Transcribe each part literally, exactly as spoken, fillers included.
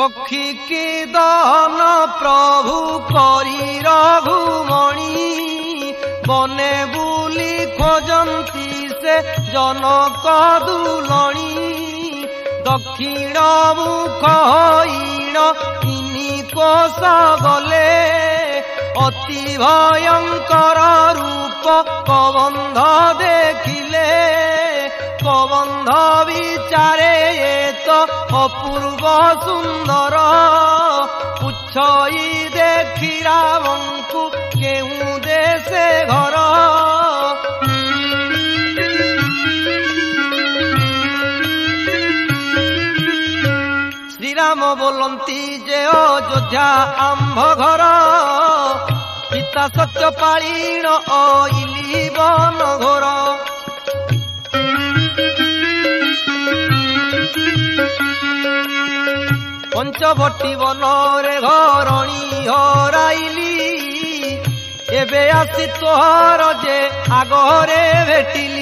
पक्षी की दहन प्रभु करी रघुमणि बने बुली खोजंती से जनक दुलणी दक्षिण मुख हईण तिनि कोश गले अति भयंकर रूप कबंध देखिले कबंध विचारे तो अपूर्व सुंदर पुछई देखी रामंकु केहू देशे घर श्रीराम बोलती जे अयोध्या आंभ घर पिता सत्यपालीन अइली बन घोर पंचवटी बनरे घरणी हराइली एबे आसी तोहर जे आगरे भेटिली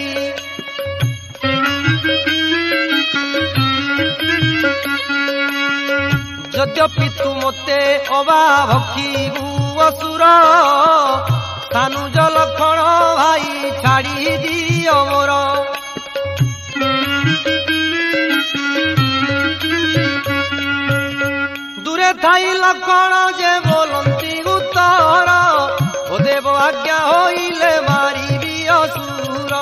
यद्यपि तू मते अबा भक्षी असुर सानु जलक्षण भाई छाड़ी दियो मोर दूरे थाई लक्षण जे बोलती उत्तर ओ देव आज्ञा होइले मारिबी असुर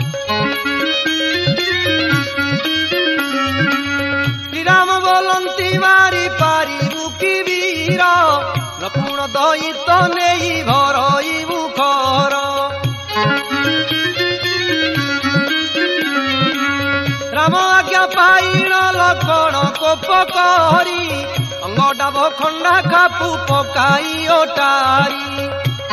श्रीराम बोलती मारी पारिबु कि वीर लक्ष्मण दयित नहीं भरई मुखर राम आज्ञा पाइण लक्ष्मण कोप करी अंगडाभ खंडा खापु पकाई ओटारी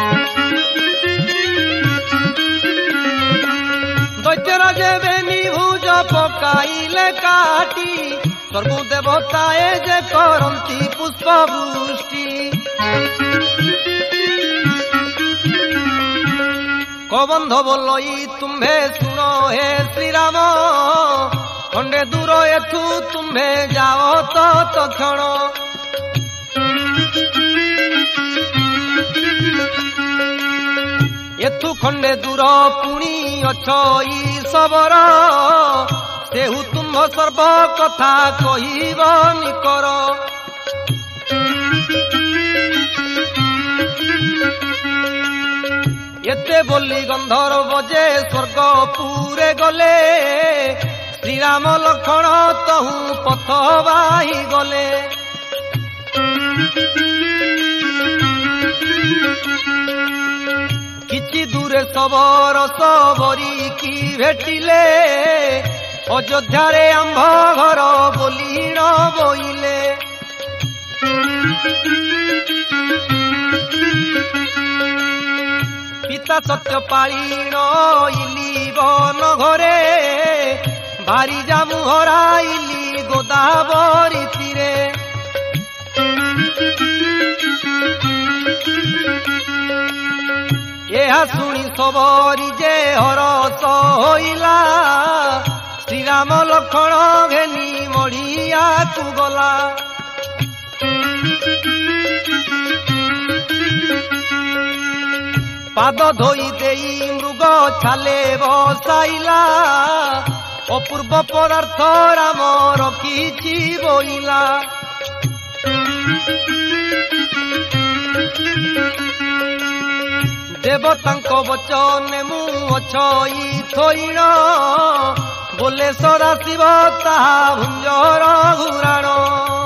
दैत्यराज बेनी भुज पकाइले काटी सर्व देवताए जे करती पुष्प वृष्टि कबंध बोलई तुम्भे सुनो हे श्रीराम खंडे दूर एथु तुम्भे जाओ तो तक्षण एथु खंडे दूर पुणी अछई सबरा सेहु तुम्भ सर्व कथा कहिब निकर एते बोली गंधर्व जे स्वर्ग पूरे गले श्रीराम लक्ष्मण तहु पथ बाही गले किछि दूरे सबर सबरी की भेटिले अयोध्यारे आंभ घर बोली न बोइले पिता सत्यपालीन इली बन घरे भारी जामु हराइली गोदावरी तीरे यह शुणी सबरी जे हरस होइला श्रीराम लक्ष्मण घेनी मढ़िया तू गला पाद धोई देई मृग छाले बसाइला अपूर्व पदार्थ राम रखिछि बोइला देवतांक वचन मु अछई थोइण बोले सदा शिव ताहा भुंजर घुराण